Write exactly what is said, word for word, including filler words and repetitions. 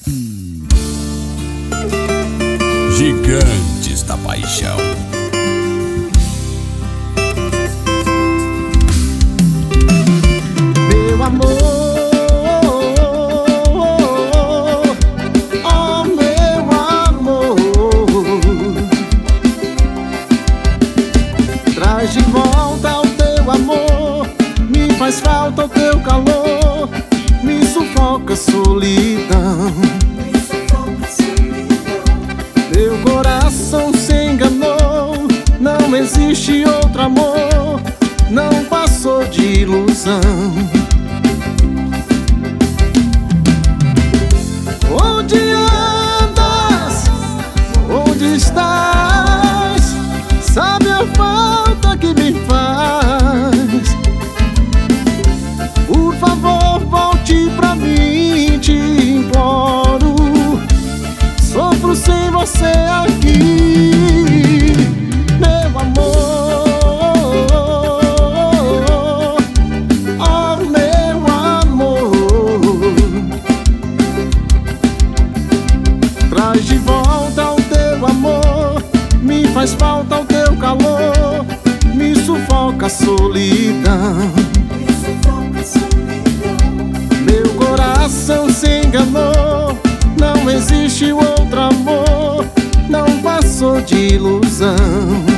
Gigantes da Paixão. Meu amor, oh meu amor, traz de volta o teu amor. Me faz falta o teu calor, me sufoca a solidão. Meu coração se enganou, não existe outro amor, não passou de ilusão. Onde andas? Onde estás? Sabe a falta que me faz? Por favor, volte pra mim, te imploro. Sofro sem você aqui, meu amor, oh meu amor. Traz de volta o teu amor, me faz falta o teu calor, me sufoca a solidão. Meu coração se enganou, não existe outro amor, não passou de ilusão.